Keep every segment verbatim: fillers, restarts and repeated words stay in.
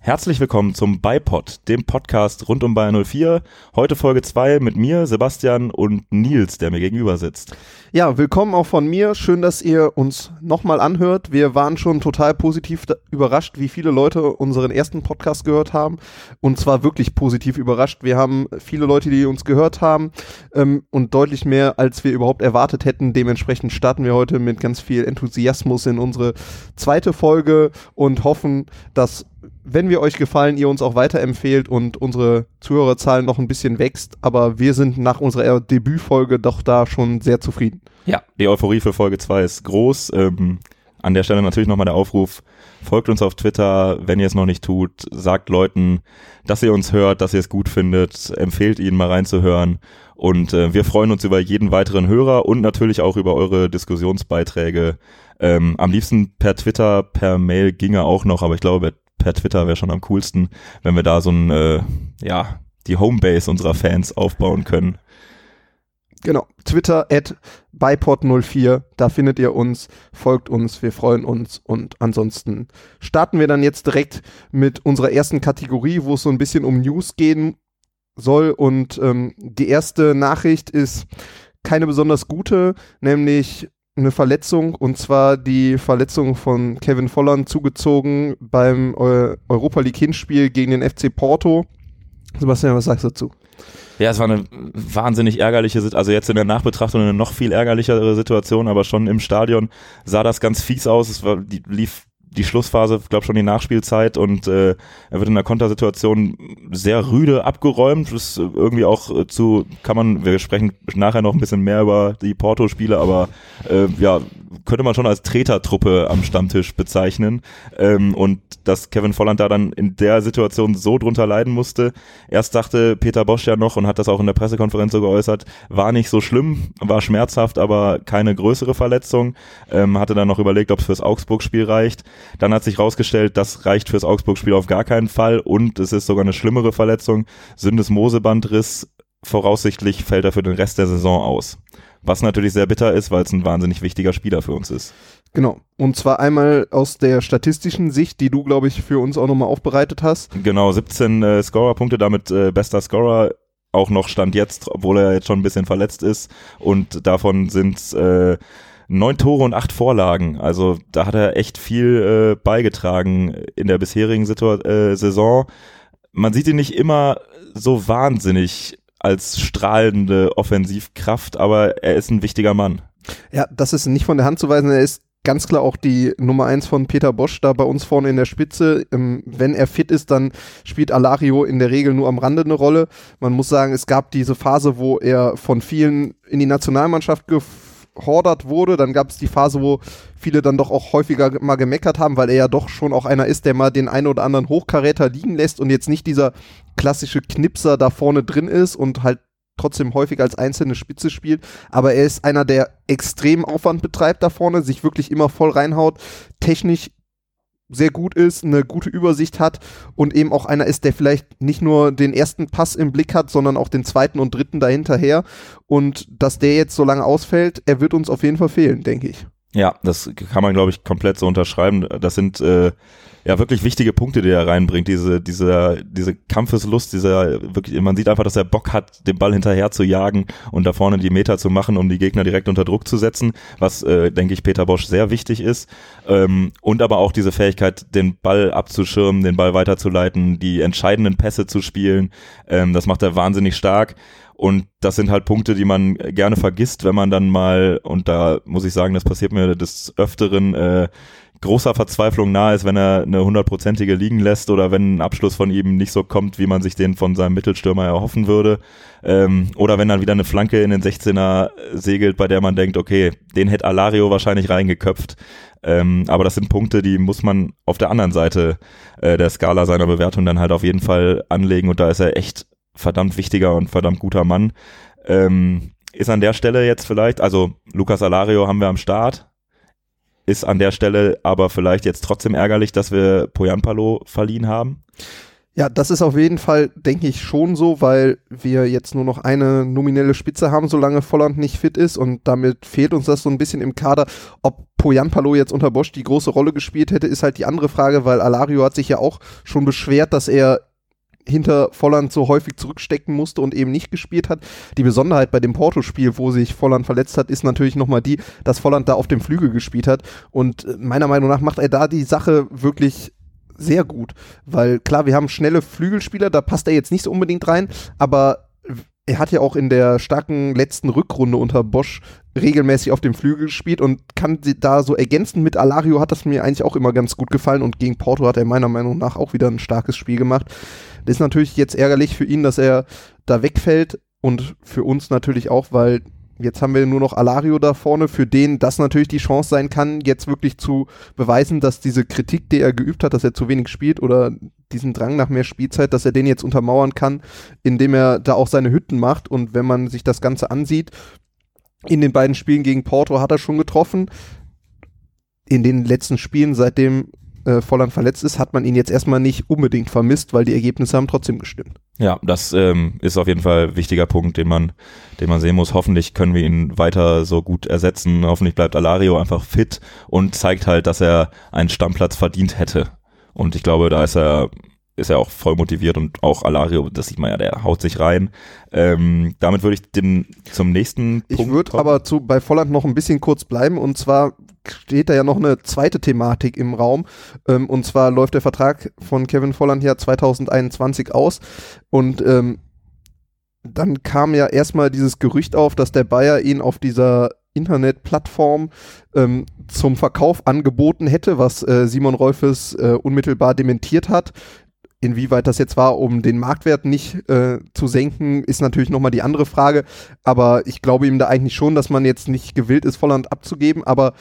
Herzlich willkommen zum BayPod, dem Podcast rund um Bayer null vier. Heute Folge zwei mit mir, Sebastian und Nils, der mir gegenüber sitzt. Ja, willkommen auch von mir. Schön, dass ihr uns nochmal anhört. Wir waren schon total positiv da- überrascht, wie viele Leute unseren ersten Podcast gehört haben. Und zwar wirklich positiv überrascht. Wir haben viele Leute, die uns gehört haben ähm, und deutlich mehr, als wir überhaupt erwartet hätten. Dementsprechend starten wir heute mit ganz viel Enthusiasmus in unsere zweite Folge und hoffen, dass, wenn wir euch gefallen, ihr uns auch weiterempfehlt und unsere Zuhörerzahlen noch ein bisschen wächst. Aber wir sind nach unserer Debütfolge doch da schon sehr zufrieden. Ja, die Euphorie für Folge zwei ist groß. Ähm, an der Stelle natürlich nochmal der Aufruf, folgt uns auf Twitter, wenn ihr es noch nicht tut. Sagt Leuten, dass ihr uns hört, dass ihr es gut findet. Empfehlt ihnen mal reinzuhören. Und äh, wir freuen uns über jeden weiteren Hörer und natürlich auch über eure Diskussionsbeiträge. Ähm, am liebsten per Twitter, per Mail ginge auch noch, aber ich glaube, per Twitter wäre schon am coolsten, wenn wir da so ein, äh, ja, die Homebase unserer Fans aufbauen können. Genau, Twitter at BayPod null vier, da findet ihr uns, folgt uns, wir freuen uns und ansonsten starten wir dann jetzt direkt mit unserer ersten Kategorie, wo es so ein bisschen um News gehen soll und ähm, die erste Nachricht ist keine besonders gute, nämlich eine Verletzung, und zwar die Verletzung von Kevin Volland zugezogen beim Eu- Europa League Hinspiel gegen den F C Porto. Sebastian, was sagst du dazu? Ja, es war eine wahnsinnig ärgerliche Situation, also jetzt in der Nachbetrachtung eine noch viel ärgerlichere Situation, aber schon im Stadion sah das ganz fies aus. Es war, die, lief die Schlussphase, glaube schon die Nachspielzeit, und äh, er wird in der Kontersituation sehr rüde abgeräumt. Das ist irgendwie auch äh, zu, kann man, wir sprechen nachher noch ein bisschen mehr über die Porto-Spiele, aber äh, ja, könnte man schon als Tretertruppe am Stammtisch bezeichnen. Ähm, und dass Kevin Volland da dann in der Situation so drunter leiden musste. Erst dachte Peter Bosz ja noch und hat das auch in der Pressekonferenz so geäußert, war nicht so schlimm, war schmerzhaft, aber keine größere Verletzung. Ähm, hatte dann noch überlegt, ob es fürs Augsburg-Spiel reicht. Dann hat sich rausgestellt, das reicht fürs Augsburg-Spiel auf gar keinen Fall und es ist sogar eine schlimmere Verletzung. Syndesmosebandriss, voraussichtlich fällt er für den Rest der Saison aus. Was natürlich sehr bitter ist, weil es ein wahnsinnig wichtiger Spieler für uns ist. Genau, und zwar einmal aus der statistischen Sicht, die du, glaube ich, für uns auch nochmal aufbereitet hast. Genau, siebzehn äh, Scorerpunkte, damit äh, bester Scorer, auch noch Stand jetzt, obwohl er jetzt schon ein bisschen verletzt ist, und davon sind äh, neun Tore und acht Vorlagen, also da hat er echt viel äh, beigetragen in der bisherigen Situ- äh, Saison. Man sieht ihn nicht immer so wahnsinnig als strahlende Offensivkraft, aber er ist ein wichtiger Mann. Ja, das ist nicht von der Hand zu weisen, er ist ganz klar auch die Nummer eins von Peter Bosz da bei uns vorne in der Spitze. Ähm, wenn er fit ist, dann spielt Alario in der Regel nur am Rande eine Rolle. Man muss sagen, es gab diese Phase, wo er von vielen in die Nationalmannschaft gefordert wurde. Dann gab es die Phase, wo viele dann doch auch häufiger mal gemeckert haben, weil er ja doch schon auch einer ist, der mal den einen oder anderen Hochkaräter liegen lässt und jetzt nicht dieser klassische Knipser da vorne drin ist und halt trotzdem häufig als einzelne Spitze spielt, aber er ist einer, der extrem Aufwand betreibt da vorne, sich wirklich immer voll reinhaut, technisch sehr gut ist, eine gute Übersicht hat und eben auch einer ist, der vielleicht nicht nur den ersten Pass im Blick hat, sondern auch den zweiten und dritten dahinterher, und dass der jetzt so lange ausfällt, er wird uns auf jeden Fall fehlen, denke ich. Ja, das kann man, glaube ich, komplett so unterschreiben. Das sind äh, ja wirklich wichtige Punkte, die er reinbringt. Diese, diese, diese Kampfeslust, dieser wirklich, man sieht einfach, dass er Bock hat, den Ball hinterher zu jagen und da vorne die Meter zu machen, um die Gegner direkt unter Druck zu setzen, was, äh, denke ich, Peter Bosz sehr wichtig ist. Ähm, und aber auch diese Fähigkeit, den Ball abzuschirmen, den Ball weiterzuleiten, die entscheidenden Pässe zu spielen. Ähm, das macht er wahnsinnig stark. Und das sind halt Punkte, die man gerne vergisst, wenn man dann mal, und da muss ich sagen, das passiert mir des Öfteren, äh, großer Verzweiflung nahe ist, wenn er eine hundertprozentige liegen lässt oder wenn ein Abschluss von ihm nicht so kommt, wie man sich den von seinem Mittelstürmer erhoffen würde. Ähm, oder wenn dann wieder eine Flanke in den sechzehner segelt, bei der man denkt, okay, den hätte Alario wahrscheinlich reingeköpft. Ähm, aber das sind Punkte, die muss man auf der anderen Seite äh, der Skala seiner Bewertung dann halt auf jeden Fall anlegen, und da ist er echt verdammt wichtiger und verdammt guter Mann. Ähm, ist an der Stelle jetzt vielleicht, also Lucas Alario haben wir am Start, ist an der Stelle aber vielleicht jetzt trotzdem ärgerlich, dass wir Poyampalo verliehen haben. Ja, das ist auf jeden Fall, denke ich, schon so, weil wir jetzt nur noch eine nominelle Spitze haben, solange Volland nicht fit ist und damit fehlt uns das so ein bisschen im Kader. Ob Pohjanpalo jetzt unter Bosz die große Rolle gespielt hätte, ist halt die andere Frage, weil Alario hat sich ja auch schon beschwert, dass er hinter Volland so häufig zurückstecken musste und eben nicht gespielt hat. Die Besonderheit bei dem Porto-Spiel, wo sich Volland verletzt hat, ist natürlich nochmal die, dass Volland da auf dem Flügel gespielt hat und meiner Meinung nach macht er da die Sache wirklich sehr gut, weil klar, wir haben schnelle Flügelspieler, da passt er jetzt nicht so unbedingt rein, aber er hat ja auch in der starken letzten Rückrunde unter Bosz regelmäßig auf dem Flügel gespielt und kann da so ergänzend mit Alario hat das mir eigentlich auch immer ganz gut gefallen und gegen Porto hat er meiner Meinung nach auch wieder ein starkes Spiel gemacht. Das ist natürlich jetzt ärgerlich für ihn, dass er da wegfällt und für uns natürlich auch, weil jetzt haben wir nur noch Alario da vorne, für den das natürlich die Chance sein kann, jetzt wirklich zu beweisen, dass diese Kritik, die er geübt hat, dass er zu wenig spielt oder diesen Drang nach mehr Spielzeit, dass er den jetzt untermauern kann, indem er da auch seine Hütten macht. Und wenn man sich das Ganze ansieht, in den beiden Spielen gegen Porto hat er schon getroffen. In den letzten Spielen, seitdem äh, Volland verletzt ist, hat man ihn jetzt erstmal nicht unbedingt vermisst, weil die Ergebnisse haben trotzdem gestimmt. Ja, das ähm, ist auf jeden Fall ein wichtiger Punkt, den man, den man sehen muss. Hoffentlich können wir ihn weiter so gut ersetzen. Hoffentlich bleibt Alario einfach fit und zeigt halt, dass er einen Stammplatz verdient hätte. Und ich glaube, da ist er, ist er auch voll motiviert und auch Alario, das sieht man ja, der haut sich rein. Ähm, damit würde ich den zum nächsten Punkt Ich würde aber zu, bei Volland noch ein bisschen kurz bleiben und zwar steht da ja noch eine zweite Thematik im Raum ähm, und zwar läuft der Vertrag von Kevin Volland ja zwanzig einundzwanzig aus und ähm, dann kam ja erstmal dieses Gerücht auf, dass der Bayer ihn auf dieser Internetplattform ähm, zum Verkauf angeboten hätte, was äh, Simon Rolfes äh, unmittelbar dementiert hat. Inwieweit das jetzt war, um den Marktwert nicht äh, zu senken, ist natürlich nochmal die andere Frage. Aber ich glaube ihm da eigentlich schon, dass man jetzt nicht gewillt ist, Volland abzugeben. Aber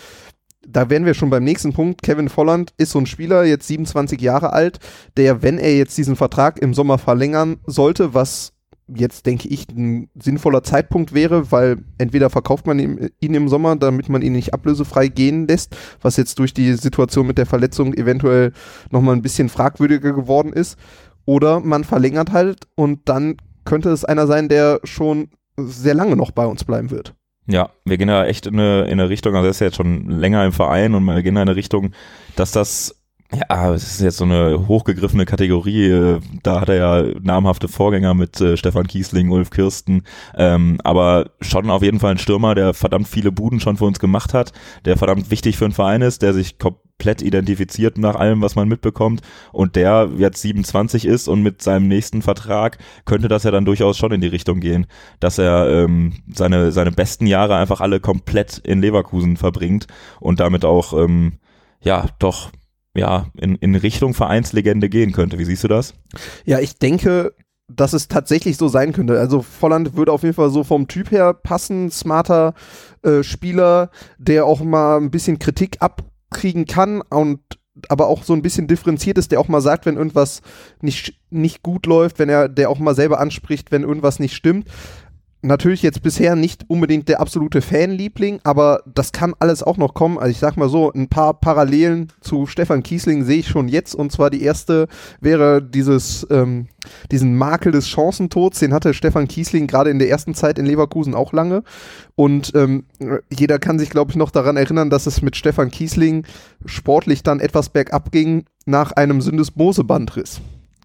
da wären wir schon beim nächsten Punkt. Kevin Volland ist so ein Spieler, jetzt siebenundzwanzig Jahre alt, der, wenn er jetzt diesen Vertrag im Sommer verlängern sollte, was jetzt, denke ich, ein sinnvoller Zeitpunkt wäre, weil entweder verkauft man ihn, ihn im Sommer, damit man ihn nicht ablösefrei gehen lässt, was jetzt durch die Situation mit der Verletzung eventuell nochmal ein bisschen fragwürdiger geworden ist, oder man verlängert halt und dann könnte es einer sein, der schon sehr lange noch bei uns bleiben wird. Ja, wir gehen ja echt in eine, in eine Richtung, also er ist ja jetzt schon länger im Verein und wir gehen in eine Richtung, dass das ja, es ist jetzt so eine hochgegriffene Kategorie, da hat er ja namhafte Vorgänger mit äh, Stefan Kiesling, Ulf Kirsten, ähm, aber schon auf jeden Fall ein Stürmer, der verdammt viele Buden schon für uns gemacht hat, der verdammt wichtig für einen Verein ist, der sich komplett identifiziert nach allem, was man mitbekommt und der jetzt siebenundzwanzig ist und mit seinem nächsten Vertrag könnte das ja dann durchaus schon in die Richtung gehen, dass er ähm, seine, seine besten Jahre einfach alle komplett in Leverkusen verbringt und damit auch, ähm, ja, doch ja, in, in Richtung Vereinslegende gehen könnte. Wie siehst du das? Ja, ich denke, dass es tatsächlich so sein könnte. Also Volland würde auf jeden Fall so vom Typ her passen, smarter äh, Spieler, der auch mal ein bisschen Kritik abkriegen kann und aber auch so ein bisschen differenziert ist, der auch mal sagt, wenn irgendwas nicht, nicht gut läuft, wenn er, der auch mal selber anspricht, wenn irgendwas nicht stimmt. Natürlich jetzt bisher nicht unbedingt der absolute Fanliebling, aber das kann alles auch noch kommen. Also ich sag mal so, ein paar Parallelen zu Stefan Kiesling sehe ich schon jetzt. Und zwar die erste wäre dieses, ähm, diesen Makel des Chancentods. Den hatte Stefan Kiesling gerade in der ersten Zeit in Leverkusen auch lange. Und ähm, jeder kann sich, glaube ich, noch daran erinnern, dass es mit Stefan Kiesling sportlich dann etwas bergab ging nach einem Syndesmosebandriss.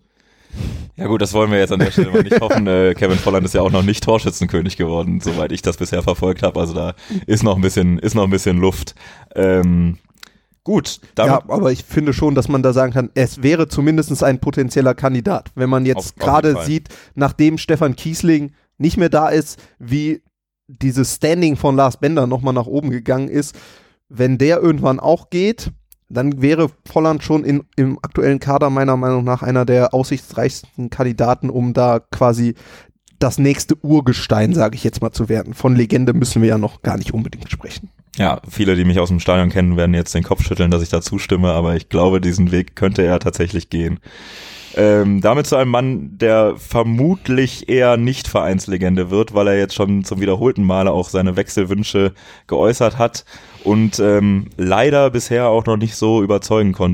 Ja gut, das wollen wir jetzt an der Stelle mal nicht hoffen. Äh, Kevin Volland ist ja auch noch nicht Torschützenkönig geworden, soweit ich das bisher verfolgt habe. Also da ist noch ein bisschen, ist noch ein bisschen Luft. Ähm, gut. Damit ja, aber ich finde schon, dass man da sagen kann, es wäre zumindest ein potenzieller Kandidat. Wenn man jetzt gerade sieht, nachdem Stefan Kiesling nicht mehr da ist, wie dieses Standing von Lars Bender nochmal nach oben gegangen ist, wenn der irgendwann auch geht, dann wäre Volland schon in, im aktuellen Kader meiner Meinung nach einer der aussichtsreichsten Kandidaten, um da quasi das nächste Urgestein, sage ich jetzt mal, zu werden. Von Legende müssen wir ja noch gar nicht unbedingt sprechen. Ja, viele, die mich aus dem Stadion kennen, werden jetzt den Kopf schütteln, dass ich da zustimme, aber ich glaube, diesen Weg könnte er tatsächlich gehen. Ähm, damit zu einem Mann, der vermutlich eher nicht Vereinslegende wird, weil er jetzt schon zum wiederholten Male auch seine Wechselwünsche geäußert hat und ähm, leider bisher auch noch nicht so überzeugen konnte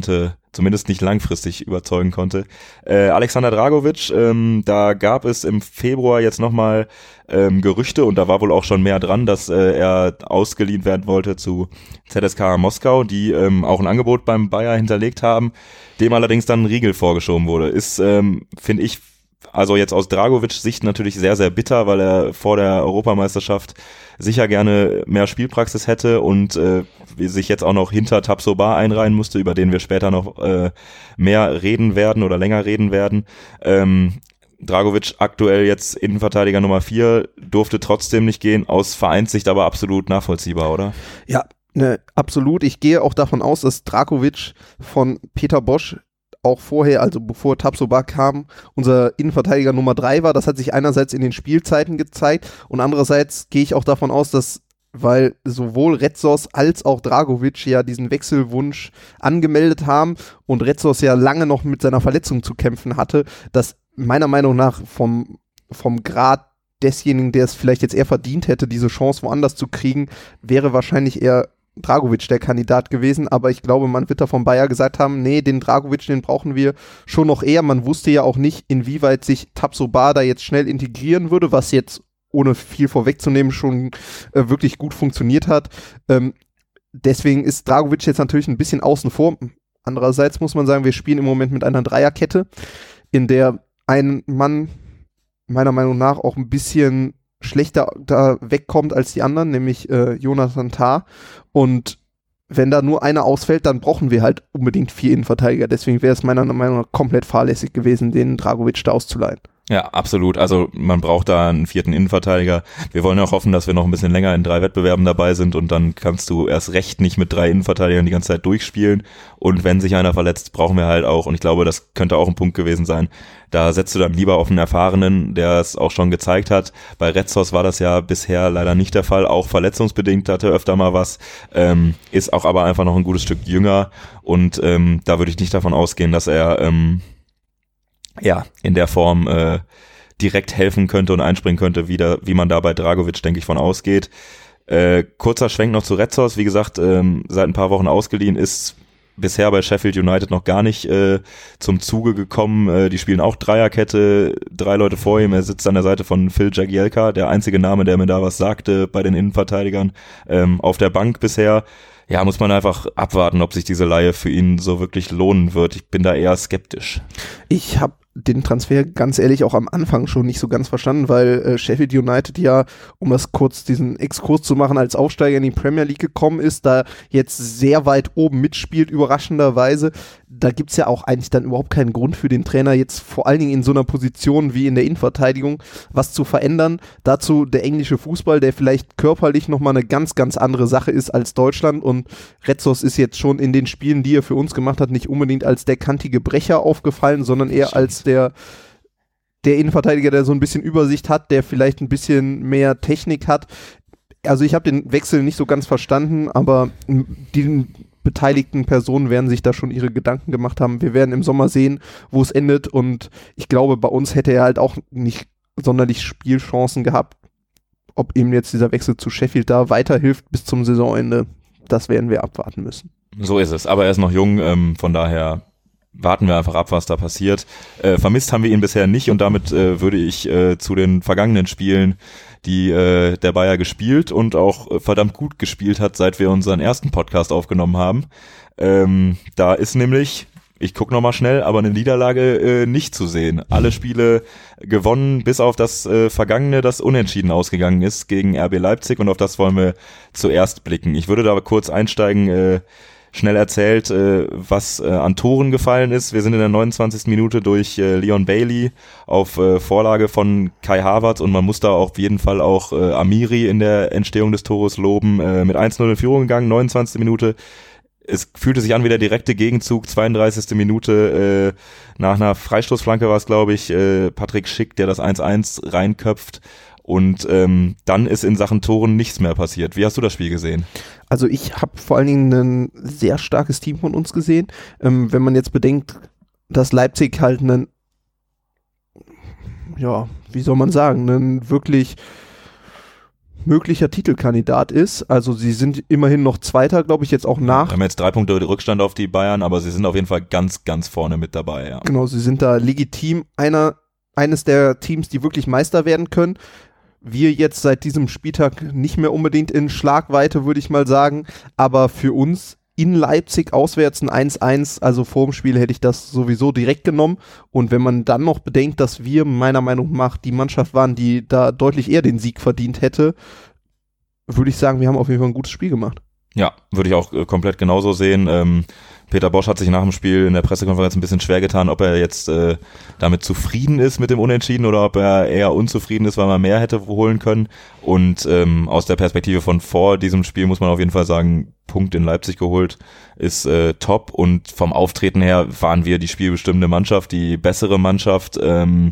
zumindest nicht langfristig überzeugen konnte. Äh, Alexander Dragovic, ähm, da gab es im Februar jetzt nochmal ähm, Gerüchte und da war wohl auch schon mehr dran, dass äh, er ausgeliehen werden wollte zu Z S K A Moskau, die ähm, auch ein Angebot beim Bayer hinterlegt haben, dem allerdings dann ein Riegel vorgeschoben wurde. Ist, ähm, finde ich, also jetzt aus Dragovics Sicht natürlich sehr, sehr bitter, weil er vor der Europameisterschaft sicher gerne mehr Spielpraxis hätte und äh, sich jetzt auch noch hinter Tapsoba einreihen musste, über den wir später noch äh, mehr reden werden oder länger reden werden. Ähm, Dragovic aktuell jetzt Innenverteidiger Nummer vier, durfte trotzdem nicht gehen, aus Vereinssicht aber absolut nachvollziehbar, oder? Ja, ne, absolut. Ich gehe auch davon aus, dass Dragovic von Peter Bosz auch vorher, also bevor Tapsoba kam, unser Innenverteidiger Nummer drei war. Das hat sich einerseits in den Spielzeiten gezeigt und andererseits gehe ich auch davon aus, dass, weil sowohl Retsos als auch Dragovic ja diesen Wechselwunsch angemeldet haben und Retsos ja lange noch mit seiner Verletzung zu kämpfen hatte, dass meiner Meinung nach vom, vom Grad desjenigen, der es vielleicht jetzt eher verdient hätte, diese Chance woanders zu kriegen, wäre wahrscheinlich eher Dragovic der Kandidat gewesen, aber ich glaube, man wird da vom Bayer gesagt haben, nee, den Dragovic, den brauchen wir schon noch eher. Man wusste ja auch nicht, inwieweit sich Tapsoba da jetzt schnell integrieren würde, was jetzt, ohne viel vorwegzunehmen, schon äh, wirklich gut funktioniert hat. Ähm, deswegen ist Dragovic jetzt natürlich ein bisschen außen vor. Andererseits muss man sagen, wir spielen im Moment mit einer Dreierkette, in der ein Mann meiner Meinung nach auch ein bisschen schlechter da wegkommt als die anderen, nämlich äh, Jonathan Tah. Und wenn da nur einer ausfällt, dann brauchen wir halt unbedingt vier Innenverteidiger. Deswegen wäre es meiner Meinung nach komplett fahrlässig gewesen, den Dragovic da auszuleihen. Ja, absolut. Also man braucht da einen vierten Innenverteidiger. Wir wollen auch hoffen, dass wir noch ein bisschen länger in drei Wettbewerben dabei sind und dann kannst du erst recht nicht mit drei Innenverteidigern die ganze Zeit durchspielen. Und wenn sich einer verletzt, brauchen wir halt auch, und ich glaube, das könnte auch ein Punkt gewesen sein, da setzt du dann lieber auf einen Erfahrenen, der es auch schon gezeigt hat. Bei Retsos war das ja bisher leider nicht der Fall, auch verletzungsbedingt hatte öfter mal was, ähm, ist auch aber einfach noch ein gutes Stück jünger und ähm, da würde ich nicht davon ausgehen, dass er ähm, ja, in der Form äh, direkt helfen könnte und einspringen könnte, wie, da, wie man da bei Dragovic, denke ich, von ausgeht. Äh, kurzer Schwenk noch zu Retsos, wie gesagt, ähm, seit ein paar Wochen ausgeliehen, ist bisher bei Sheffield United noch gar nicht äh, zum Zuge gekommen. Äh, die spielen auch Dreierkette, drei Leute vor ihm, er sitzt an der Seite von Phil Jagielka, der einzige Name, der mir da was sagte bei den Innenverteidigern, ähm, auf der Bank bisher. Ja, muss man einfach abwarten, ob sich diese Leihe für ihn so wirklich lohnen wird. Ich bin da eher skeptisch. Ich habe den Transfer ganz ehrlich auch am Anfang schon nicht so ganz verstanden, weil äh, Sheffield United ja, um das kurz diesen Exkurs zu machen, als Aufsteiger in die Premier League gekommen ist, da jetzt sehr weit oben mitspielt, überraschenderweise. Da gibt's ja auch eigentlich dann überhaupt keinen Grund für den Trainer, jetzt vor allen Dingen in so einer Position wie in der Innenverteidigung was zu verändern. Dazu der englische Fußball, der vielleicht körperlich nochmal eine ganz, ganz andere Sache ist als Deutschland, und Retsos ist jetzt schon in den Spielen, die er für uns gemacht hat, nicht unbedingt als der kantige Brecher aufgefallen, sondern eher als der, der Innenverteidiger, der so ein bisschen Übersicht hat, der vielleicht ein bisschen mehr Technik hat. Also ich habe den Wechsel nicht so ganz verstanden, aber die beteiligten Personen werden sich da schon ihre Gedanken gemacht haben. Wir werden im Sommer sehen, wo es endet, und ich glaube, bei uns hätte er halt auch nicht sonderlich Spielchancen gehabt. Ob ihm jetzt dieser Wechsel zu Sheffield da weiterhilft bis zum Saisonende, das werden wir abwarten müssen. So ist es, aber er ist noch jung, ähm, von daher warten wir einfach ab, was da passiert. Äh, vermisst haben wir ihn bisher nicht, und damit äh, würde ich äh, zu den vergangenen Spielen, die äh, der Bayer gespielt und auch äh, verdammt gut gespielt hat, seit wir unseren ersten Podcast aufgenommen haben. Ähm, da ist nämlich, ich gucke nochmal schnell, aber eine Niederlage äh, nicht zu sehen. Alle Spiele gewonnen, bis auf das äh, vergangene, das unentschieden ausgegangen ist gegen R B Leipzig, und auf das wollen wir zuerst blicken. Ich würde da kurz einsteigen, äh, schnell erzählt, äh, was äh, an Toren gefallen ist. Wir sind in der neunundzwanzigsten Minute durch äh, Leon Bailey auf äh, Vorlage von Kai Havertz, und man muss da auf jeden Fall auch äh, Amiri in der Entstehung des Tores loben, äh, mit eins null in Führung gegangen, neunundzwanzigste Minute. Es fühlte sich an wie der direkte Gegenzug, zweiunddreißigste Minute, äh, nach einer Freistoßflanke war es, glaube ich, äh, Patrick Schick, der das eins eins reinköpft. Und ähm, dann ist in Sachen Toren nichts mehr passiert. Wie hast du das Spiel gesehen? Also ich habe vor allen Dingen ein sehr starkes Team von uns gesehen. Ähm, wenn man jetzt bedenkt, dass Leipzig halt einen, ja, wie soll man sagen, einen wirklich möglicher Titelkandidat ist. Also sie sind immerhin noch Zweiter, glaube ich, jetzt auch nach. Wir haben jetzt drei Punkte Rückstand auf die Bayern, aber sie sind auf jeden Fall ganz, ganz vorne mit dabei. Ja. Genau, sie sind da legitim einer, eines der Teams, die wirklich Meister werden können. Wir jetzt seit diesem Spieltag nicht mehr unbedingt in Schlagweite, würde ich mal sagen, aber für uns in Leipzig auswärts ein eins eins, also vor dem Spiel hätte ich das sowieso direkt genommen. Und wenn man dann noch bedenkt, dass wir meiner Meinung nach die Mannschaft waren, die da deutlich eher den Sieg verdient hätte, würde ich sagen, wir haben auf jeden Fall ein gutes Spiel gemacht. Ja, würde ich auch äh, komplett genauso sehen. Ähm, Peter Bosz hat sich nach dem Spiel in der Pressekonferenz ein bisschen schwer getan, ob er jetzt äh, damit zufrieden ist mit dem Unentschieden oder ob er eher unzufrieden ist, weil man mehr hätte holen können. Und ähm, aus der Perspektive von vor diesem Spiel muss man auf jeden Fall sagen, Punkt in Leipzig geholt ist äh, top. Und vom Auftreten her waren wir die spielbestimmende Mannschaft, die bessere Mannschaft. Ähm,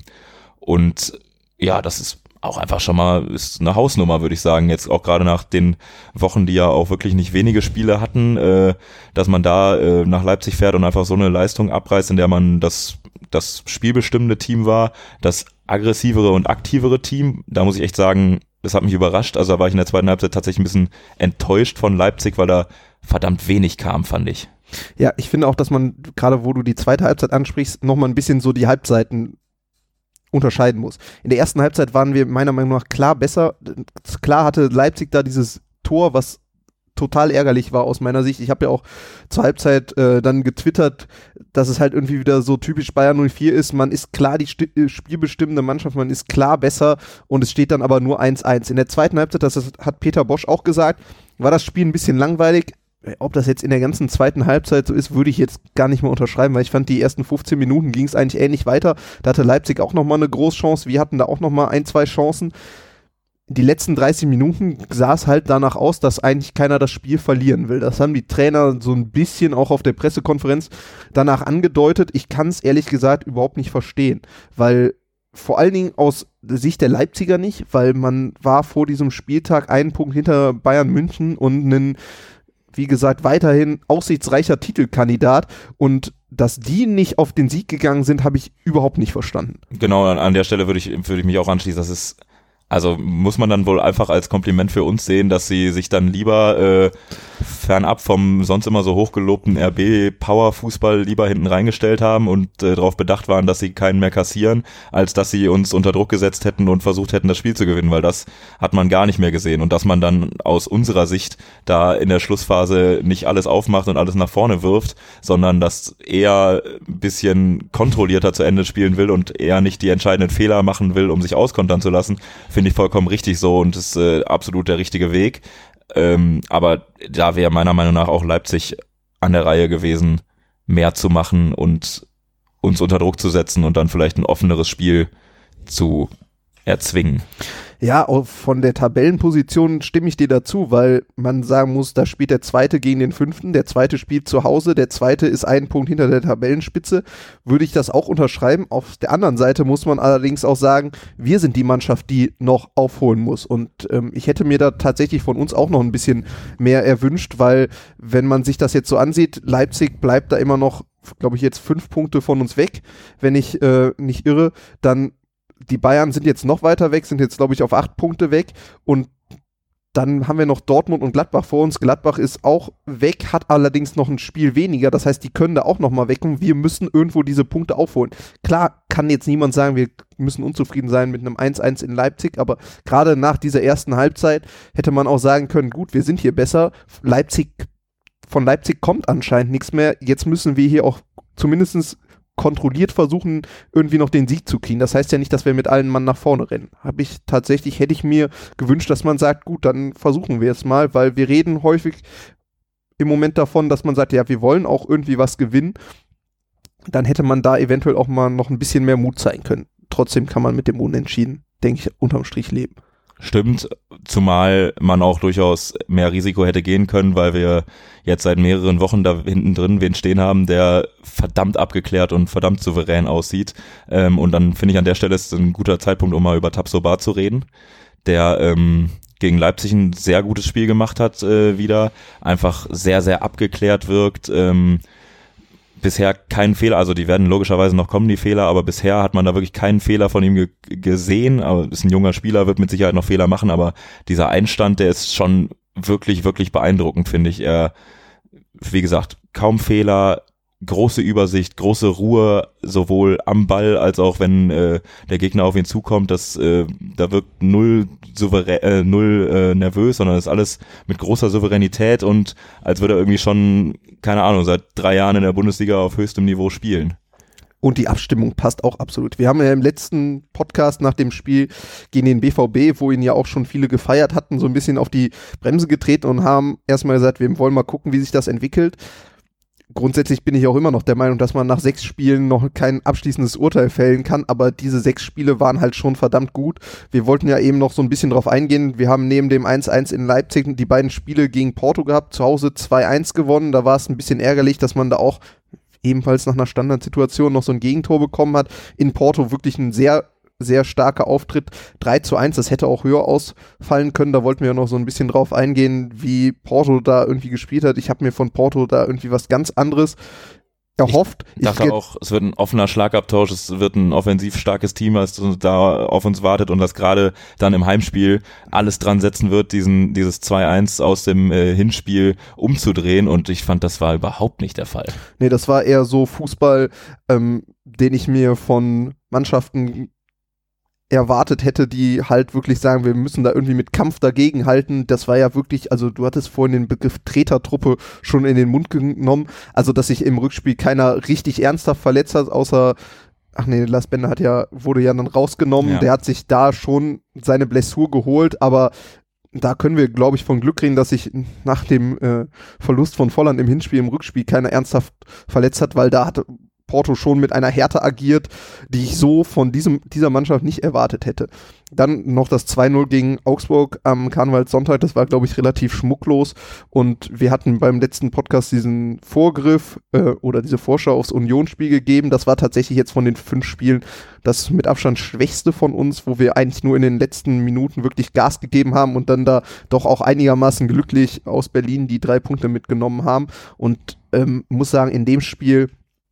und ja, das ist auch einfach schon mal ist eine Hausnummer, würde ich sagen, jetzt auch gerade nach den Wochen, die ja auch wirklich nicht wenige Spiele hatten, äh, dass man da äh, nach Leipzig fährt und einfach so eine Leistung abreißt, in der man das, das spielbestimmende Team war, das aggressivere und aktivere Team. Da muss ich echt sagen, das hat mich überrascht, also da war ich in der zweiten Halbzeit tatsächlich ein bisschen enttäuscht von Leipzig, weil da verdammt wenig kam, fand ich. Ja, ich finde auch, dass man, gerade wo du die zweite Halbzeit ansprichst, nochmal ein bisschen so die Halbseiten unterscheiden muss. In der ersten Halbzeit waren wir meiner Meinung nach klar besser. Klar hatte Leipzig da dieses Tor, was total ärgerlich war aus meiner Sicht. Ich habe ja auch zur Halbzeit äh, dann getwittert, dass es halt irgendwie wieder so typisch Bayern null vier ist. Man ist klar die sti- spielbestimmende Mannschaft, man ist klar besser und es steht dann aber nur eins eins. In der zweiten Halbzeit, das hat Peter Bosz auch gesagt, war das Spiel ein bisschen langweilig. Ob das jetzt in der ganzen zweiten Halbzeit so ist, würde ich jetzt gar nicht mehr unterschreiben, weil ich fand, die ersten fünfzehn Minuten ging es eigentlich ähnlich weiter. Da hatte Leipzig auch nochmal eine Großchance, wir hatten da auch nochmal ein, zwei Chancen. Die letzten dreißig Minuten sah es halt danach aus, dass eigentlich keiner das Spiel verlieren will. Das haben die Trainer so ein bisschen auch auf der Pressekonferenz danach angedeutet. Ich kann es ehrlich gesagt überhaupt nicht verstehen, weil vor allen Dingen aus Sicht der Leipziger nicht, weil man war vor diesem Spieltag einen Punkt hinter Bayern München und einen, wie gesagt, weiterhin aussichtsreicher Titelkandidat, und dass die nicht auf den Sieg gegangen sind, habe ich überhaupt nicht verstanden. Genau, an, an der Stelle würde ich, würde ich mich auch anschließen, das ist, also muss man dann wohl einfach als Kompliment für uns sehen, dass sie sich dann lieber äh, fernab vom sonst immer so hochgelobten R B-Power-Fußball lieber hinten reingestellt haben und äh, darauf bedacht waren, dass sie keinen mehr kassieren, als dass sie uns unter Druck gesetzt hätten und versucht hätten, das Spiel zu gewinnen, weil das hat man gar nicht mehr gesehen. Und dass man dann aus unserer Sicht da in der Schlussphase nicht alles aufmacht und alles nach vorne wirft, sondern das eher ein bisschen kontrollierter zu Ende spielen will und eher nicht die entscheidenden Fehler machen will, um sich auskontern zu lassen, finde ich vollkommen richtig so und ist äh, absolut der richtige Weg. Ähm, aber da wäre meiner Meinung nach auch Leipzig an der Reihe gewesen, mehr zu machen und uns unter Druck zu setzen und dann vielleicht ein offeneres Spiel zu erzwingen. Ja, auch von der Tabellenposition stimme ich dir dazu, weil man sagen muss, da spielt der Zweite gegen den Fünften, der Zweite spielt zu Hause, der Zweite ist einen Punkt hinter der Tabellenspitze, würde ich das auch unterschreiben. Auf der anderen Seite muss man allerdings auch sagen, wir sind die Mannschaft, die noch aufholen muss, und ähm, ich hätte mir da tatsächlich von uns auch noch ein bisschen mehr erwünscht, weil wenn man sich das jetzt so ansieht, Leipzig bleibt da immer noch, glaube ich, jetzt fünf Punkte von uns weg, wenn ich äh, nicht irre, dann die Bayern sind jetzt noch weiter weg, sind jetzt, glaube ich, auf acht Punkte weg, und dann haben wir noch Dortmund und Gladbach vor uns. Gladbach ist auch weg, hat allerdings noch ein Spiel weniger, das heißt, die können da auch nochmal weg und wir müssen irgendwo diese Punkte aufholen. Klar kann jetzt niemand sagen, wir müssen unzufrieden sein mit einem eins eins in Leipzig, aber gerade nach dieser ersten Halbzeit hätte man auch sagen können, gut, wir sind hier besser, Leipzig, von Leipzig kommt anscheinend nichts mehr, jetzt müssen wir hier auch zumindest kontrolliert versuchen, irgendwie noch den Sieg zu kriegen. Das heißt ja nicht, dass wir mit allen Mann nach vorne rennen. Habe ich tatsächlich, hätte ich mir gewünscht, dass man sagt, gut, dann versuchen wir es mal, weil wir reden häufig im Moment davon, dass man sagt, ja, wir wollen auch irgendwie was gewinnen. Dann hätte man da eventuell auch mal noch ein bisschen mehr Mut zeigen können. Trotzdem kann man mit dem Unentschieden, denke ich, unterm Strich leben. Stimmt, zumal man auch durchaus mehr Risiko hätte gehen können, weil wir jetzt seit mehreren Wochen da hinten drin wen stehen haben, der verdammt abgeklärt und verdammt souverän aussieht. Ähm, und dann finde ich, an der Stelle ist ein guter Zeitpunkt, um mal über Tabsoba zu reden, der ähm, gegen Leipzig ein sehr gutes Spiel gemacht hat äh, wieder, einfach sehr, sehr abgeklärt wirkt, ähm, bisher keinen Fehler, also die werden logischerweise noch kommen, die Fehler, aber bisher hat man da wirklich keinen Fehler von ihm ge- gesehen, aber ist ein junger Spieler, wird mit Sicherheit noch Fehler machen, aber dieser Einstand, der ist schon wirklich, wirklich beeindruckend, finde ich. Er, wie gesagt, kaum Fehler, große Übersicht, große Ruhe, sowohl am Ball als auch wenn äh, der Gegner auf ihn zukommt, das, äh, da wirkt null, souverän, äh, null äh, nervös, sondern ist alles mit großer Souveränität und als würde er irgendwie schon, keine Ahnung, seit drei Jahren in der Bundesliga auf höchstem Niveau spielen. Und die Abstimmung passt auch absolut. Wir haben ja im letzten Podcast nach dem Spiel gegen den B V B, wo ihn ja auch schon viele gefeiert hatten, so ein bisschen auf die Bremse getreten und haben erstmal gesagt, wir wollen mal gucken, wie sich das entwickelt. Grundsätzlich bin ich auch immer noch der Meinung, dass man nach sechs Spielen noch kein abschließendes Urteil fällen kann, aber diese sechs Spiele waren halt schon verdammt gut. Wir wollten ja eben noch so ein bisschen drauf eingehen. Wir haben neben dem eins eins in Leipzig die beiden Spiele gegen Porto gehabt, zu Hause zwei eins gewonnen. Da war es ein bisschen ärgerlich, dass man da auch ebenfalls nach einer Standardsituation noch so ein Gegentor bekommen hat. In Porto wirklich ein sehr sehr starker Auftritt, drei zu eins, das hätte auch höher ausfallen können, da wollten wir ja noch so ein bisschen drauf eingehen, wie Porto da irgendwie gespielt hat. Ich habe mir von Porto da irgendwie was ganz anderes erhofft. Ich dachte ich auch, es wird ein offener Schlagabtausch, es wird ein offensiv starkes Team, das da auf uns wartet und das gerade dann im Heimspiel alles dran setzen wird, diesen dieses zwei eins aus dem äh, Hinspiel umzudrehen und ich fand, das war überhaupt nicht der Fall. Nee, das war eher so Fußball, ähm, den ich mir von Mannschaften erwartet hätte, die halt wirklich sagen, wir müssen da irgendwie mit Kampf dagegen halten. Das war ja wirklich, also du hattest vorhin den Begriff Tretertruppe schon in den Mund genommen, also dass sich im Rückspiel keiner richtig ernsthaft verletzt hat, außer, ach nee, Lars Bender hat ja, wurde ja dann rausgenommen, ja. Der hat sich da schon seine Blessur geholt, aber da können wir, glaube ich, von Glück reden, dass sich nach dem äh, Verlust von Volland im Hinspiel, im Rückspiel keiner ernsthaft verletzt hat, weil da hatte Porto schon mit einer Härte agiert, die ich so von diesem, dieser Mannschaft nicht erwartet hätte. Dann noch das zwei null gegen Augsburg am Karnevalssonntag, das war, glaube ich, relativ schmucklos und wir hatten beim letzten Podcast diesen Vorgriff äh, oder diese Vorschau aufs Unionsspiel gegeben, das war tatsächlich jetzt von den fünf Spielen das mit Abstand schwächste von uns, wo wir eigentlich nur in den letzten Minuten wirklich Gas gegeben haben und dann da doch auch einigermaßen glücklich aus Berlin die drei Punkte mitgenommen haben und ähm, muss sagen, in dem Spiel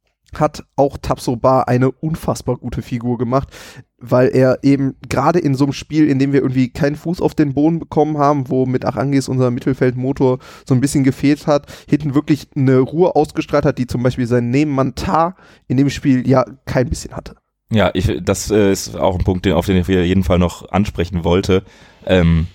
hat auch Tapsoba eine unfassbar gute Figur gemacht, weil er eben gerade in so einem Spiel, in dem wir irgendwie keinen Fuß auf den Boden bekommen haben, wo mit Arangis unser Mittelfeldmotor so ein bisschen gefehlt hat, hinten wirklich eine Ruhe ausgestrahlt hat, die zum Beispiel sein Nebenmann Tar in dem Spiel ja kein bisschen hatte. Ja, ich, das äh, ist auch ein Punkt, den, auf den ich auf jeden Fall noch ansprechen wollte. Ähm,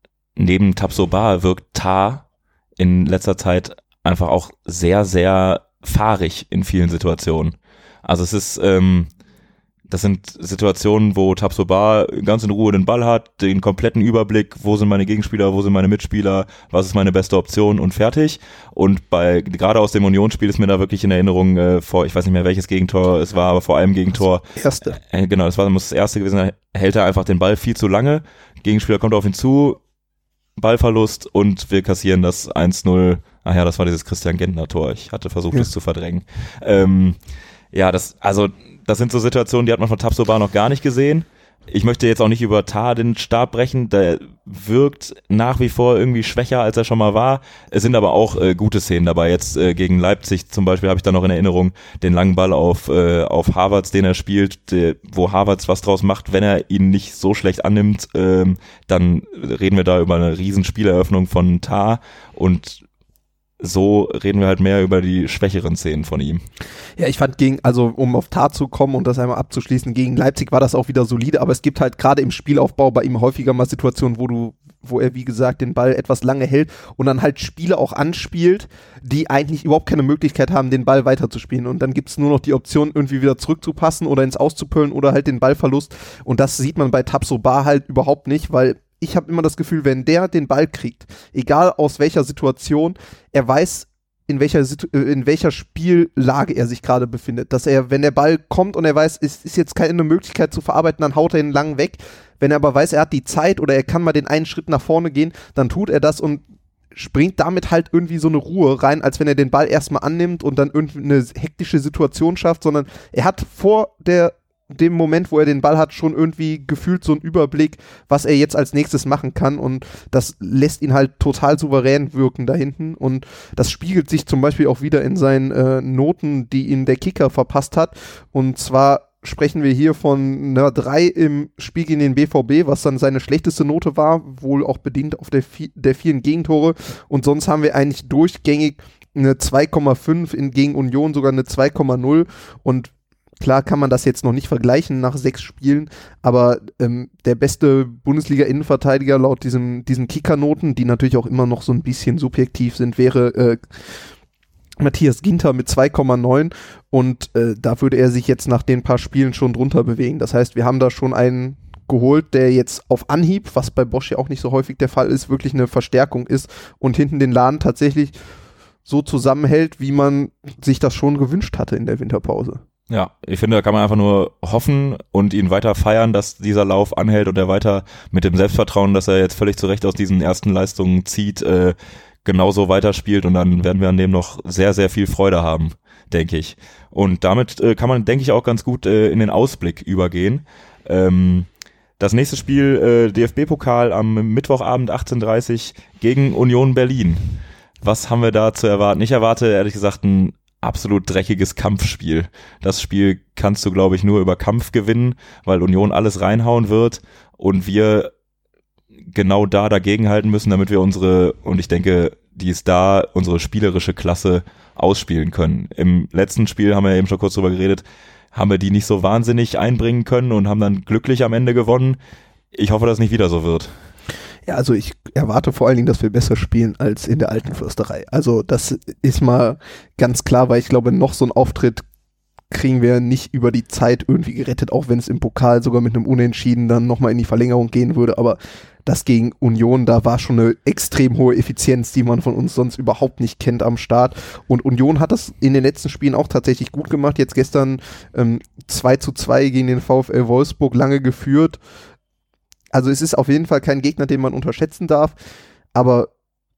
neben Tapsoba wirkt Tar in letzter Zeit einfach auch sehr, sehr fahrig in vielen Situationen. Also es ist, ähm, das sind Situationen, wo Tapsoba ganz in Ruhe den Ball hat, den kompletten Überblick, wo sind meine Gegenspieler, wo sind meine Mitspieler, was ist meine beste Option und fertig. Und bei gerade aus dem Unionsspiel ist mir da wirklich in Erinnerung äh, vor, ich weiß nicht mehr welches Gegentor es war, aber vor einem Gegentor. Das erste. Äh, genau, das war muss das erste gewesen sein, hält er einfach den Ball viel zu lange, Gegenspieler kommt auf ihn zu, Ballverlust und wir kassieren das eins null. Ach ja, das war dieses Christian Gentner-Tor. Ich hatte versucht, ja. das zu verdrängen. Ähm, ja, das, also, das sind so Situationen, die hat man von Tapsoba noch gar nicht gesehen. Ich möchte jetzt auch nicht über Tar den Stab brechen. Der wirkt nach wie vor irgendwie schwächer, als er schon mal war. Es sind aber auch äh, gute Szenen dabei. Jetzt äh, gegen Leipzig zum Beispiel habe ich da noch in Erinnerung den langen Ball auf, äh, auf Havertz, den er spielt, der, wo Havertz was draus macht. Wenn er ihn nicht so schlecht annimmt, ähm, dann reden wir da über eine riesen Spieleröffnung von Tar und so reden wir halt mehr über die schwächeren Szenen von ihm. Ja, ich fand gegen, also um auf Tar zu kommen und das einmal abzuschließen, gegen Leipzig war das auch wieder solide, aber es gibt halt gerade im Spielaufbau bei ihm häufiger mal Situationen, wo du, wo er wie gesagt den Ball etwas lange hält und dann halt Spiele auch anspielt, die eigentlich überhaupt keine Möglichkeit haben, den Ball weiterzuspielen und dann gibt es nur noch die Option, irgendwie wieder zurückzupassen oder ins Auszupöllen oder halt den Ballverlust und das sieht man bei Tapsoba halt überhaupt nicht, weil ich habe immer das Gefühl, wenn der den Ball kriegt, egal aus welcher Situation, er weiß, in welcher, Situ- in welcher Spiellage er sich gerade befindet. Dass er, wenn der Ball kommt und er weiß, es ist jetzt keine Möglichkeit zu verarbeiten, dann haut er ihn lang weg. Wenn er aber weiß, er hat die Zeit oder er kann mal den einen Schritt nach vorne gehen, dann tut er das und springt damit halt irgendwie so eine Ruhe rein, als wenn er den Ball erstmal annimmt und dann irgendwie eine hektische Situation schafft, sondern er hat vor der dem Moment, wo er den Ball hat, schon irgendwie gefühlt so einen Überblick, was er jetzt als nächstes machen kann und das lässt ihn halt total souverän wirken da hinten und das spiegelt sich zum Beispiel auch wieder in seinen äh, Noten, die ihm der Kicker verpasst hat und zwar sprechen wir hier von einer drei im Spiel gegen den B V B, was dann seine schlechteste Note war, wohl auch bedingt auf der, der vielen Gegentore und sonst haben wir eigentlich durchgängig eine zwei Komma fünf in gegen Union, sogar eine zwei Komma null und klar kann man das jetzt noch nicht vergleichen nach sechs Spielen, aber ähm, der beste Bundesliga-Innenverteidiger laut diesem, diesen Kickernoten, die natürlich auch immer noch so ein bisschen subjektiv sind, wäre äh, Matthias Ginter mit zwei Komma neun und äh, da würde er sich jetzt nach den paar Spielen schon drunter bewegen. Das heißt, wir haben da schon einen geholt, der jetzt auf Anhieb, was bei Bosch ja auch nicht so häufig der Fall ist, wirklich eine Verstärkung ist und hinten den Laden tatsächlich so zusammenhält, wie man sich das schon gewünscht hatte in der Winterpause. Ja, ich finde, da kann man einfach nur hoffen und ihn weiter feiern, dass dieser Lauf anhält und er weiter mit dem Selbstvertrauen, dass er jetzt völlig zu Recht aus diesen ersten Leistungen zieht, äh, genauso weiterspielt und dann werden wir an dem noch sehr, sehr viel Freude haben, denke ich. Und damit äh, kann man, denke ich, auch ganz gut äh, in den Ausblick übergehen. Ähm, das nächste Spiel, äh, D F B-Pokal am Mittwochabend achtzehn Uhr dreißig gegen Union Berlin. Was haben wir da zu erwarten? Ich erwarte, ehrlich gesagt, ein absolut dreckiges Kampfspiel. Das Spiel kannst du, glaube ich, nur über Kampf gewinnen, weil Union alles reinhauen wird und wir genau da dagegenhalten müssen, damit wir unsere, und ich denke, die ist da, unsere spielerische Klasse ausspielen können. Im letzten Spiel, haben wir eben schon kurz drüber geredet, haben wir die nicht so wahnsinnig einbringen können und haben dann glücklich am Ende gewonnen. Ich hoffe, dass es nicht wieder so wird. Ja, also ich erwarte vor allen Dingen, dass wir besser spielen als in der alten Fürsterei. Also das ist mal ganz klar, weil ich glaube, noch so ein Auftritt kriegen wir nicht über die Zeit irgendwie gerettet, auch wenn es im Pokal sogar mit einem Unentschieden dann nochmal in die Verlängerung gehen würde. Aber das gegen Union, da war schon eine extrem hohe Effizienz, die man von uns sonst überhaupt nicht kennt am Start. Und Union hat das in den letzten Spielen auch tatsächlich gut gemacht. Jetzt gestern ähm, zwei zu zwei gegen den VfL Wolfsburg lange geführt. Also es ist auf jeden Fall kein Gegner, den man unterschätzen darf, aber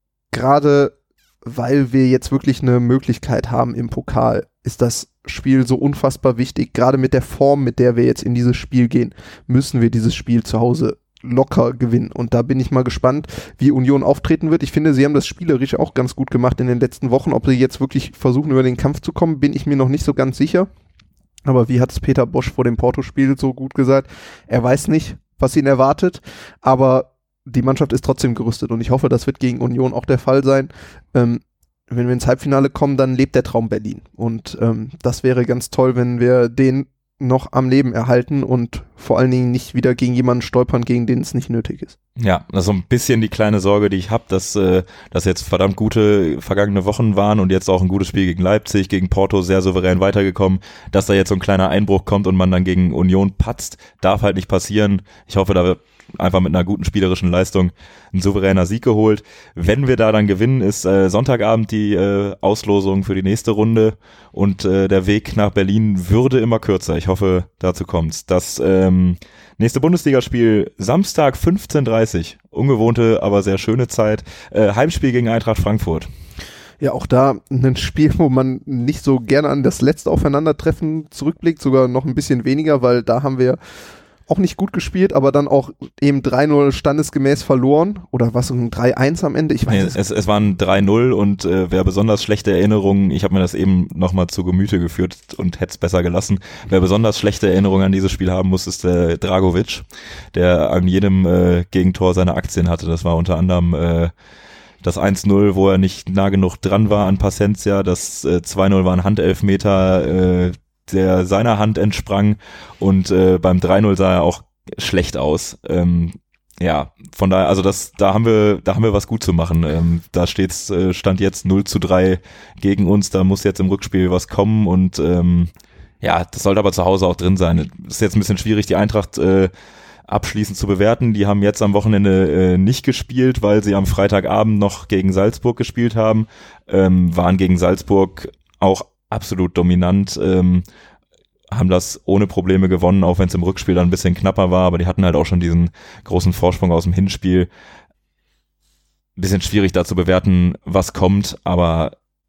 gerade weil wir jetzt wirklich eine Möglichkeit haben im Pokal, ist das Spiel so unfassbar wichtig. Gerade mit der Form, mit der wir jetzt in dieses Spiel gehen, müssen wir dieses Spiel zu Hause locker gewinnen. Und da bin ich mal gespannt, wie Union auftreten wird. Ich finde, sie haben das spielerisch auch ganz gut gemacht in den letzten Wochen. Ob sie jetzt wirklich versuchen, über den Kampf zu kommen, bin ich mir noch nicht so ganz sicher. Aber wie hat es Peter Bosch vor dem Porto-Spiel so gut gesagt? Er weiß nicht, was ihn erwartet, aber die Mannschaft ist trotzdem gerüstet und ich hoffe, das wird gegen Union auch der Fall sein. Ähm, wenn wir ins Halbfinale kommen, dann lebt der Traum Berlin und ähm, das wäre ganz toll, wenn wir den noch am Leben erhalten und vor allen Dingen nicht wieder gegen jemanden stolpern, gegen den es nicht nötig ist. Ja, das ist so ein bisschen die kleine Sorge, die ich habe, dass äh, das jetzt verdammt gute vergangene Wochen waren und jetzt auch ein gutes Spiel gegen Leipzig, gegen Porto sehr souverän weitergekommen, dass da jetzt so ein kleiner Einbruch kommt und man dann gegen Union patzt, darf halt nicht passieren. Ich hoffe, da wird einfach mit einer guten spielerischen Leistung ein souveräner Sieg geholt. Wenn wir da dann gewinnen, ist äh, Sonntagabend die äh, Auslosung für die nächste Runde und äh, der Weg nach Berlin würde immer kürzer. Ich hoffe, dazu kommt's. Das ähm, nächste Bundesligaspiel Samstag fünfzehn Uhr dreißig. Ungewohnte, aber sehr schöne Zeit. Äh, Heimspiel gegen Eintracht Frankfurt. Ja, auch da ein Spiel, wo man nicht so gerne an das letzte Aufeinandertreffen zurückblickt, sogar noch ein bisschen weniger, weil da haben wir auch nicht gut gespielt, aber dann auch eben drei null standesgemäß verloren. Oder was, ein drei eins am Ende? Ich weiß nee, es, es, es waren drei null und äh, wer besonders schlechte Erinnerungen, ich habe mir das eben nochmal zu Gemüte geführt und hätte es besser gelassen, wer besonders schlechte Erinnerungen an dieses Spiel haben muss, ist der Dragovic, der an jedem äh, Gegentor seine Aktien hatte. Das war unter anderem äh, das eins null, wo er nicht nah genug dran war an Pacencia, das äh, zwei null war ein Handelfmeter, äh, der seiner Hand entsprang und äh, beim drei null sah er auch schlecht aus. Ähm, ja, von daher, also das, da haben wir, da haben wir was gut zu machen. Ähm, da steht's, äh, stand jetzt null zu drei gegen uns, da muss jetzt im Rückspiel was kommen und ähm, ja, das sollte aber zu Hause auch drin sein. Das ist jetzt ein bisschen schwierig, die Eintracht äh, abschließend zu bewerten. Die haben jetzt am Wochenende äh, nicht gespielt, weil sie am Freitagabend noch gegen Salzburg gespielt haben, ähm, waren gegen Salzburg auch absolut dominant, ähm, haben das ohne Probleme gewonnen, auch wenn es im Rückspiel dann ein bisschen knapper war, aber die hatten halt auch schon diesen großen Vorsprung aus dem Hinspiel. Ein bisschen schwierig da zu bewerten, was kommt, aber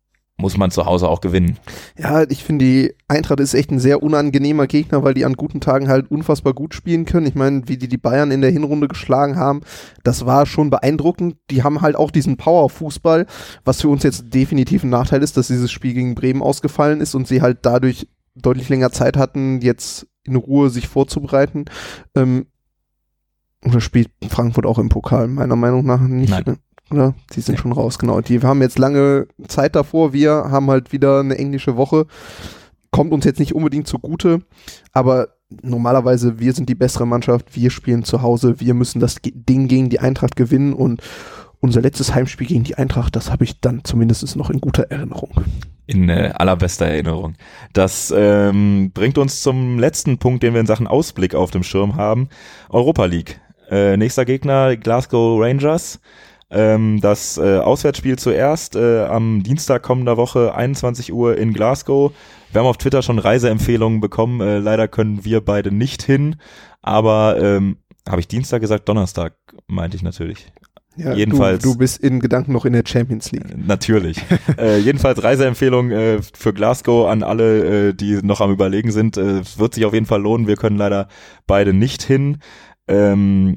muss man zu Hause auch gewinnen. Ja, ich finde, die Eintracht ist echt ein sehr unangenehmer Gegner, weil die an guten Tagen halt unfassbar gut spielen können. Ich meine, wie die die Bayern in der Hinrunde geschlagen haben, das war schon beeindruckend. Die haben halt auch diesen Power-Fußball, was für uns jetzt definitiv ein Nachteil ist, dass dieses Spiel gegen Bremen ausgefallen ist und sie halt dadurch deutlich länger Zeit hatten, jetzt in Ruhe sich vorzubereiten. Ähm, oder spielt Frankfurt auch im Pokal? Meiner Meinung nach nicht. Nein. Oder? Die sind ja. schon raus, genau. Die haben jetzt lange Zeit davor. Wir haben halt wieder eine englische Woche. Kommt uns jetzt nicht unbedingt zugute, aber normalerweise, wir sind die bessere Mannschaft. Wir spielen zu Hause. Wir müssen das Ding gegen die Eintracht gewinnen und unser letztes Heimspiel gegen die Eintracht, das habe ich dann zumindest noch in guter Erinnerung. In äh, allerbester Erinnerung. Das ähm, bringt uns zum letzten Punkt, den wir in Sachen Ausblick auf dem Schirm haben. Europa League. Äh, nächster Gegner Glasgow Rangers. Ähm, das äh, Auswärtsspiel zuerst äh, am Dienstag kommender Woche, einundzwanzig Uhr in Glasgow. Wir haben auf Twitter schon Reiseempfehlungen bekommen. Äh, leider können wir beide nicht hin. Aber ähm, habe ich Dienstag gesagt? Donnerstag meinte ich natürlich. Ja, jedenfalls, du, du bist in Gedanken noch in der Champions League. Natürlich. äh, jedenfalls Reiseempfehlung äh, für Glasgow an alle, äh, die noch am Überlegen sind. Äh, wird sich auf jeden Fall lohnen. Wir können leider beide nicht hin. Ähm,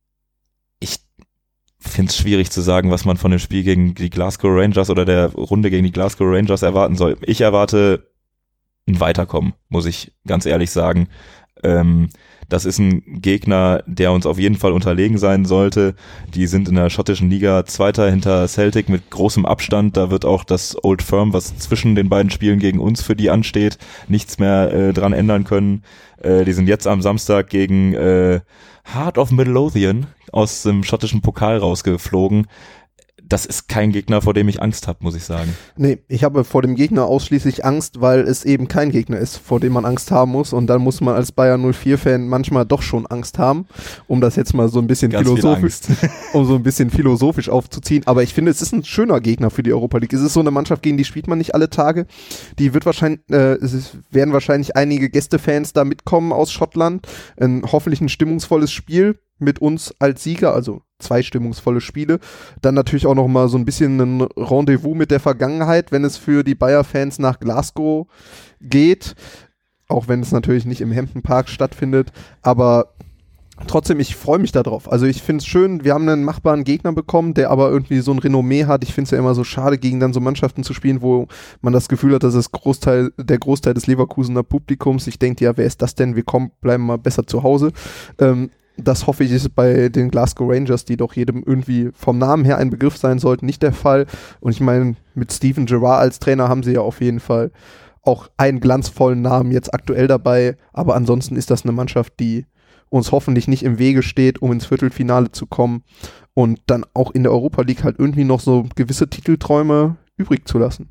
ich finde es schwierig zu sagen, was man von dem Spiel gegen die Glasgow Rangers oder der Runde gegen die Glasgow Rangers erwarten soll. Ich erwarte ein Weiterkommen, muss ich ganz ehrlich sagen. Ähm, Das ist ein Gegner, der uns auf jeden Fall unterlegen sein sollte. Die sind in der schottischen Liga Zweiter hinter Celtic mit großem Abstand. Da wird auch das Old Firm, was zwischen den beiden Spielen gegen uns für die ansteht, nichts mehr äh, dran ändern können. Äh, die sind jetzt am Samstag gegen äh, Heart of Midlothian aus dem schottischen Pokal rausgeflogen. Das ist kein Gegner, vor dem ich Angst habe, muss ich sagen. Nee, ich habe vor dem Gegner ausschließlich Angst, weil es eben kein Gegner ist, vor dem man Angst haben muss. Und dann muss man als Bayern null vier Fan manchmal doch schon Angst haben, um das jetzt mal so ein bisschen Ganz philosophisch, um so ein bisschen philosophisch aufzuziehen. Aber ich finde, es ist ein schöner Gegner für die Europa League. Es ist so eine Mannschaft, gegen die spielt man nicht alle Tage. Die wird wahrscheinlich, äh, es ist, werden wahrscheinlich einige Gästefans da mitkommen aus Schottland. Ein hoffentlich ein stimmungsvolles Spiel mit uns als Sieger, also zwei stimmungsvolle Spiele. Dann natürlich auch noch mal so ein bisschen ein Rendezvous mit der Vergangenheit, wenn es für die Bayer-Fans nach Glasgow geht. Auch wenn es natürlich nicht im Hampden Park stattfindet. Aber trotzdem, ich freue mich darauf. Also ich finde es schön, wir haben einen machbaren Gegner bekommen, der aber irgendwie so ein Renommee hat. Ich finde es ja immer so schade, gegen dann so Mannschaften zu spielen, wo man das Gefühl hat, dass es Großteil, der Großteil des Leverkusener Publikums sich denkt, ja, wer ist das denn? Wir kommen, bleiben mal besser zu Hause. Ähm, Das hoffe ich, ist bei den Glasgow Rangers, die doch jedem irgendwie vom Namen her ein Begriff sein sollten, nicht der Fall. Und ich meine, mit Steven Gerrard als Trainer haben sie ja auf jeden Fall auch einen glanzvollen Namen jetzt aktuell dabei. Aber ansonsten ist das eine Mannschaft, die uns hoffentlich nicht im Wege steht, um ins Viertelfinale zu kommen und dann auch in der Europa League halt irgendwie noch so gewisse Titelträume übrig zu lassen.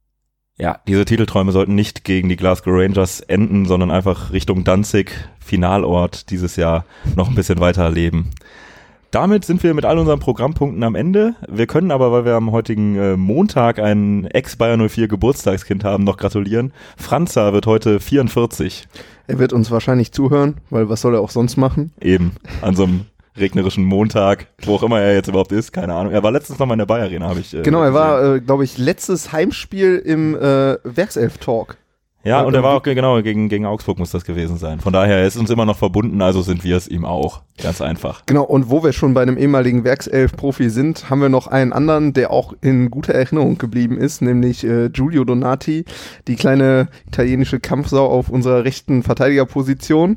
Ja, diese Titelträume sollten nicht gegen die Glasgow Rangers enden, sondern einfach Richtung Danzig, Finalort, dieses Jahr noch ein bisschen weiter leben. Damit sind wir mit all unseren Programmpunkten am Ende. Wir können aber, weil wir am heutigen äh, Montag ein Ex-Bayer null vier Geburtstagskind haben, noch gratulieren. Franza wird heute vierundvierzig. Er wird uns wahrscheinlich zuhören, weil was soll er auch sonst machen? Eben, an so einem regnerischen Montag, wo auch immer er jetzt überhaupt ist, keine Ahnung. Er war letztens noch mal in der Bayer Arena, habe ich äh, Genau, er gesehen. war, äh, glaube ich, letztes Heimspiel im äh, Werkself-Talk. Ja, und er war auch, genau, gegen, gegen Augsburg muss das gewesen sein. Von daher, er ist uns immer noch verbunden, also sind wir es ihm auch. Ganz einfach. Genau, und wo wir schon bei einem ehemaligen Werkself-Profi sind, haben wir noch einen anderen, der auch in guter Erinnerung geblieben ist, nämlich äh, Giulio Donati, die kleine italienische Kampfsau auf unserer rechten Verteidigerposition.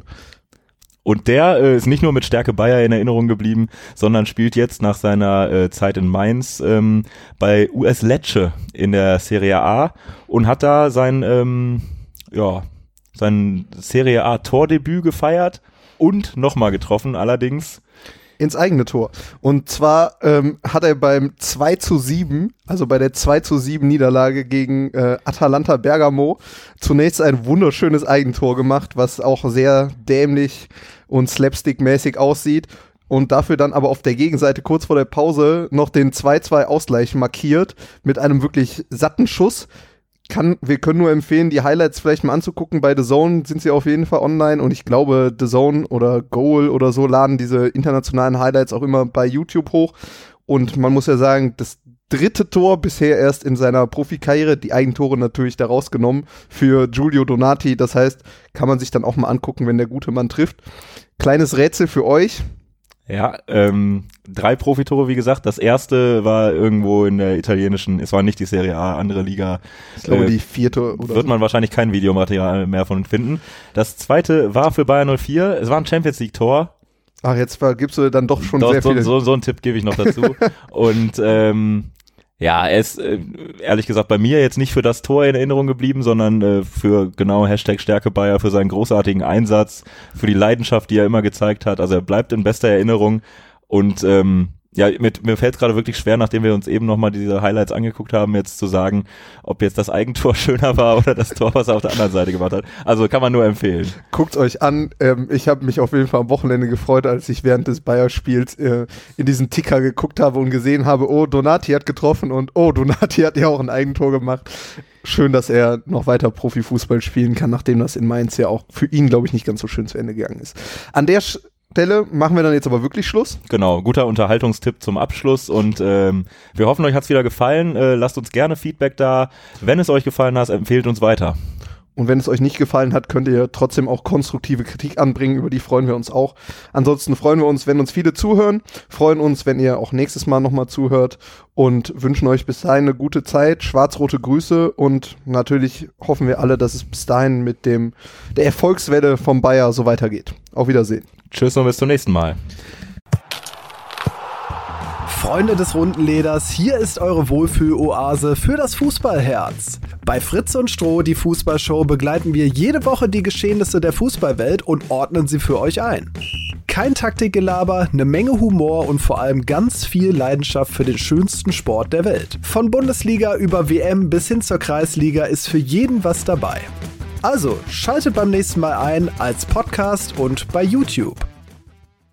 Und der äh, ist nicht nur mit Stärke Bayer in Erinnerung geblieben, sondern spielt jetzt nach seiner äh, Zeit in Mainz ähm, bei U S Lecce in der Serie A und hat da sein, ähm, ja, sein Serie A Tordebüt gefeiert und nochmal getroffen, allerdings ins eigene Tor. Und zwar ähm, hat er beim zwei zu sieben, also bei der zwei zu sieben Niederlage gegen äh, Atalanta Bergamo, zunächst ein wunderschönes Eigentor gemacht, was auch sehr dämlich und slapstick-mäßig aussieht. Und dafür dann aber auf der Gegenseite kurz vor der Pause noch den zwei zwei Ausgleich markiert mit einem wirklich satten Schuss. Kann, wir können nur empfehlen, die Highlights vielleicht mal anzugucken. Bei The Zone sind sie auf jeden Fall online und ich glaube, The Zone oder Goal oder so laden diese internationalen Highlights auch immer bei YouTube hoch. Und man muss ja sagen, das, dritte Tor bisher erst in seiner Profikarriere, die Eigentore natürlich da rausgenommen für Giulio Donati. Das heißt, kann man sich dann auch mal angucken, wenn der gute Mann trifft. Kleines Rätsel für euch. Ja, ähm, drei Profitore, wie gesagt. Das erste war irgendwo in der italienischen, es war nicht die Serie A, andere Liga. Ich glaube, äh, die vierte oder Wird so. man wahrscheinlich kein Videomaterial mehr von finden. Das zweite war für Bayern null vier. Es war ein Champions League-Tor. Ach, jetzt gibst du dann doch schon Doch, sehr so, viele. so, so einen Tipp gebe ich noch dazu. Und ähm, ja, er ist äh, ehrlich gesagt bei mir jetzt nicht für das Tor in Erinnerung geblieben, sondern äh, für genau Hashtag Stärke Bayer, für seinen großartigen Einsatz, für die Leidenschaft, die er immer gezeigt hat. Also er bleibt in bester Erinnerung und ähm, ja, mit, mir fällt es gerade wirklich schwer, nachdem wir uns eben nochmal diese Highlights angeguckt haben, jetzt zu sagen, ob jetzt das Eigentor schöner war oder das Tor, was er auf der anderen Seite gemacht hat. Also kann man nur empfehlen. Guckt euch an. Ähm, ich habe mich auf jeden Fall am Wochenende gefreut, als ich während des Bayer-Spiels äh, in diesen Ticker geguckt habe und gesehen habe, oh, Donati hat getroffen und oh, Donati hat ja auch ein Eigentor gemacht. Schön, dass er noch weiter Profifußball spielen kann, nachdem das in Mainz ja auch für ihn, glaube ich, nicht ganz so schön zu Ende gegangen ist. An der Stelle machen wir dann jetzt aber wirklich Schluss. Genau, guter Unterhaltungstipp zum Abschluss und ähm, wir hoffen, euch hat's wieder gefallen. Äh, lasst uns gerne Feedback da. Wenn es euch gefallen hat, empfehlt uns weiter. Und wenn es euch nicht gefallen hat, könnt ihr trotzdem auch konstruktive Kritik anbringen, über die freuen wir uns auch. Ansonsten freuen wir uns, wenn uns viele zuhören, freuen uns, wenn ihr auch nächstes Mal nochmal zuhört und wünschen euch bis dahin eine gute Zeit, schwarz-rote Grüße und natürlich hoffen wir alle, dass es bis dahin mit dem der Erfolgswelle vom Bayer so weitergeht. Auf Wiedersehen. Tschüss und bis zum nächsten Mal. Freunde des runden Leders, hier ist eure Wohlfühl-Oase für das Fußballherz. Bei Fritz und Stroh, die Fußballshow, begleiten wir jede Woche die Geschehnisse der Fußballwelt und ordnen sie für euch ein. Kein Taktikgelaber, eine Menge Humor und vor allem ganz viel Leidenschaft für den schönsten Sport der Welt. Von Bundesliga über W M bis hin zur Kreisliga ist für jeden was dabei. Also, schaltet beim nächsten Mal ein als Podcast und bei YouTube.